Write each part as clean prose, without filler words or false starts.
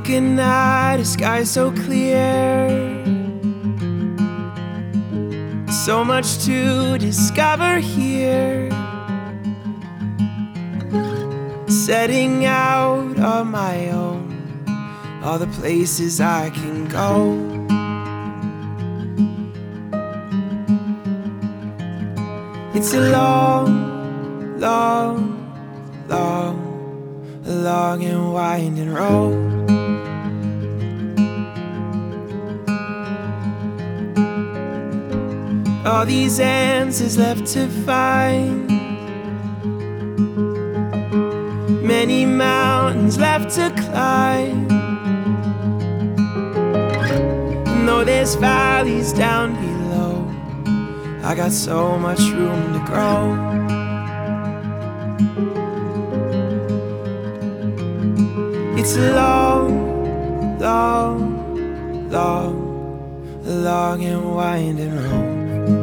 Looking at a sky so clear, so much to discover here. Setting out on my own, all the places I can go. It's a long, long, long, long and winding road. All these answers left to find, many mountains left to climb. And though there's valleys down below, I got so much room to grow. It's a long, long, long, long and winding road.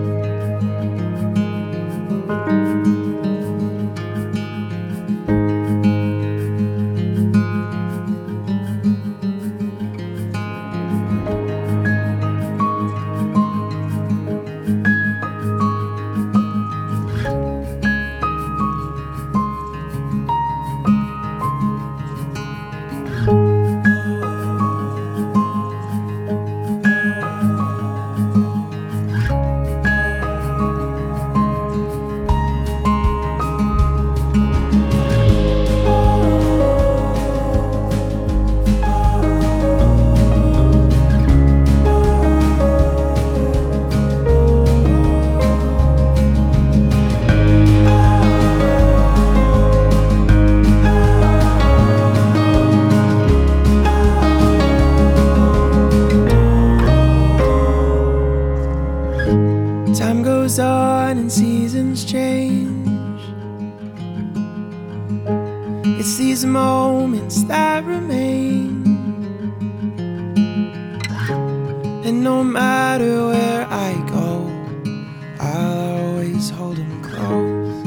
Time goes on and seasons change. It's these moments that remain, and no matter where I go, I'll always hold them close.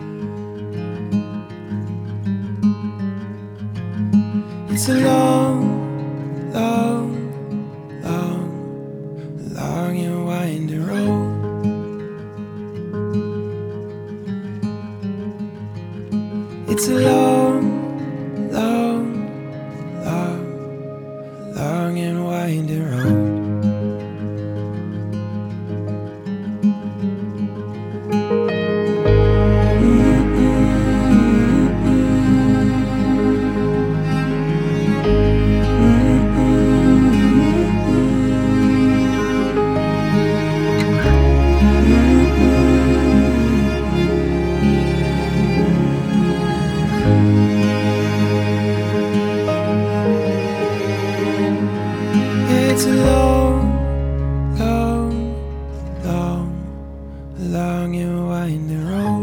It's a long, long, long, long and winding road. It's a long, long, long, long and winding road. It's a long, long, long, long and winding road.